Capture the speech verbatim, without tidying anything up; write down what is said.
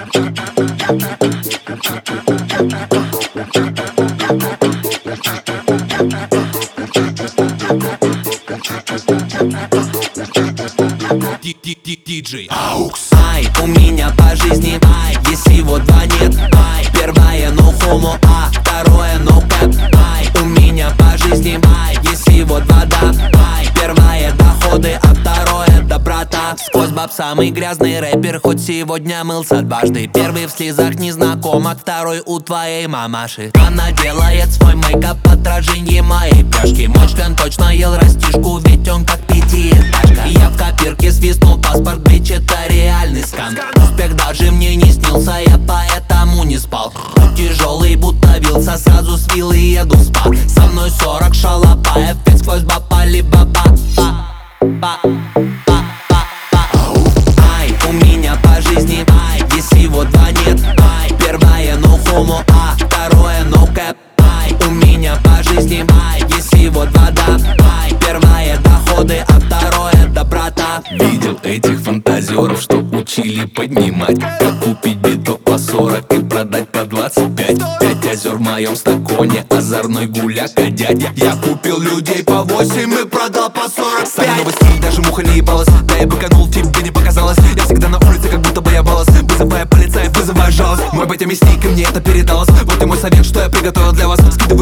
Диджей Аукс. Ай, у меня по жизни, ай, есть всего два нет, ай. Первое no homo, а второе no cap, ай. У меня по жизни, ай, есть всего два да, ай. Первое доходы, а второе доброта. Сквозь баб самый грязный рэпер, хоть сегодня мылся дважды. Первый в слезах незнакомок, второй у твоей мамаши. Она делает свой мейкап в отражении моей пляшки. Мой член точно ел растишку, ведь он как пятиэтажка. Я в копирке свистнул паспорт, бич, это реальный скан. Успех даже мне не снился, я поэтому не спал. Путь тяжелый, будто вился, сразу с виллы еду в спа. Со мной сорок шалопаев, ведь сквозь баб али-баба. Ай, у меня по жизни, ай, есть всего два нет, ай. Первое no homo, а второе no cap, ай. У меня по жизни, ай, есть всего два да, ай. Первое доходы, а второе доброта. Видел этих фантазеров, что учили поднимать, как купить биток по сорок и продать по двадцать пять. Пять озер в моем стаконе, озорной гуляка дядя. Я купил людей по восемь и продал по сорок пять. Стали новый стиль, даже муха не ебалась. Да я быканул, тебе не показалось. Я всегда на улице, как будто бы я баллас. Вызывая полицаев, вызывая жалость. Мой батя мясник, и мне это передалось. Вот и мой совет, что я приготовил для вас. Скидывай